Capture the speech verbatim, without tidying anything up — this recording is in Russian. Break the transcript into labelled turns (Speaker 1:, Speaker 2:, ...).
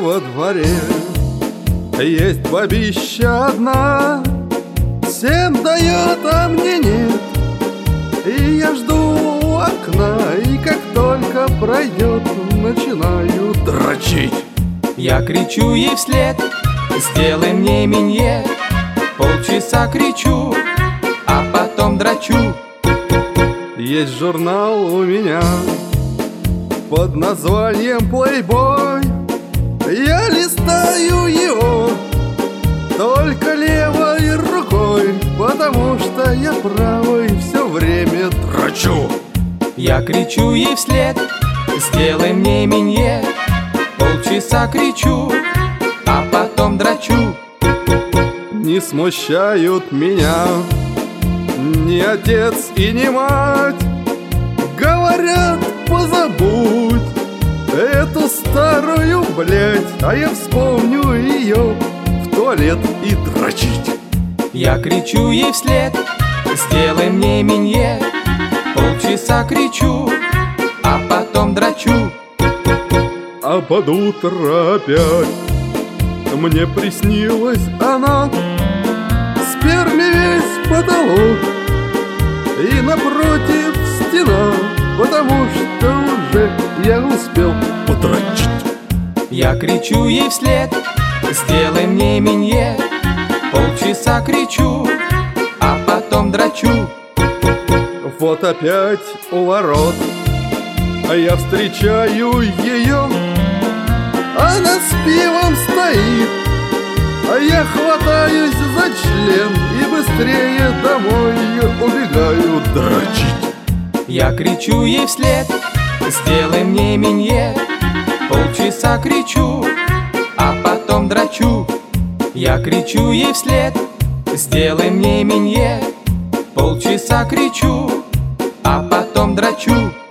Speaker 1: во дворе есть бабища одна, всем дает, а мне нет. И я жду у окна, и как только пройдет, начинаю дрочить.
Speaker 2: Я кричу ей вслед: сделай мне миньет. Полчаса кричу, а потом дрочу.
Speaker 1: Есть журнал у меня под названием Playboy. Я листаю его только левой рукой, потому что я правой все время дрочу.
Speaker 2: Я кричу ей вслед: сделай мне миньет. Полчаса кричу, а потом дрочу.
Speaker 1: Не смущают меня ни отец и ни мать. Говорят, позабудь эту старую блядь, а я вспомню ее в туалет и дрочить.
Speaker 2: Я кричу ей вслед: сделай мне миньет. Полчаса кричу, а потом дрочу.
Speaker 1: А под утро опять мне приснилась она, в сперме весь потолок и напротив стена, потому что уже я успел подрочить.
Speaker 2: Я кричу ей вслед: сделай мне миньет. Полчаса кричу, а потом дрочу.
Speaker 1: Вот опять у ворот, а я встречаю ее. Она с пивом стоит, а я хватаюсь за член и быстрее домой убегаю дрочить.
Speaker 2: Я кричу ей вслед: сделай мне миньет. Полчаса кричу, а потом дрочу. Я кричу ей вслед: сделай мне миньет. Полчаса кричу, а потом дрочу.